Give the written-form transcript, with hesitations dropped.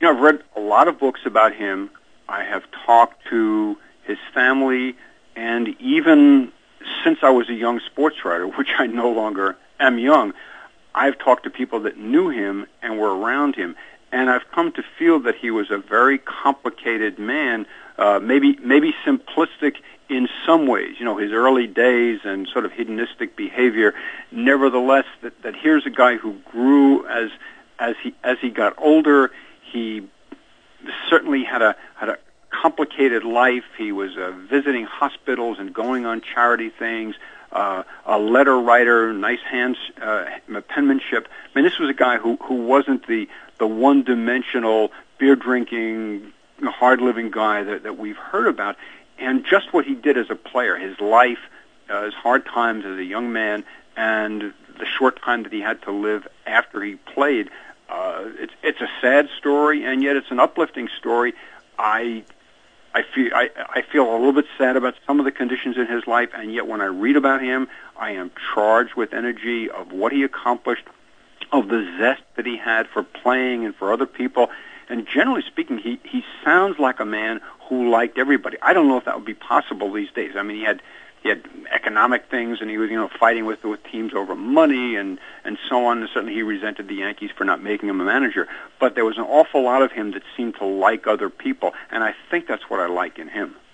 I've read a lot of books about him. I have talked to his family, and even since I was a young sports writer, which I no longer am young, I've talked to people that knew him and were around him, and I've come to feel that he was a very complicated man, maybe simplistic in some ways, his early days and sort of hedonistic behavior. Nevertheless, that here's a guy who grew as he got older. He certainly had a complicated life. He was visiting hospitals and going on charity things. A letter writer, nice penmanship. I mean, this was a guy who wasn't the one-dimensional, beer-drinking, hard-living guy that we've heard about. And just what he did as a player, his life, his hard times as a young man, and the short time that he had to live after he played, it's a sad story, and yet it's an uplifting story. I feel a little bit sad about some of the conditions in his life, and yet when I read about him, I am charged with energy of what he accomplished, of the zest that he had for playing and for other people. And generally speaking, he sounds like a man who liked everybody. I don't know if that would be possible these days. I mean, he had economic things, and he was fighting with teams over money and so on. And certainly he resented the Yankees for not making him a manager. But there was an awful lot of him that seemed to like other people, and I think that's what I like in him.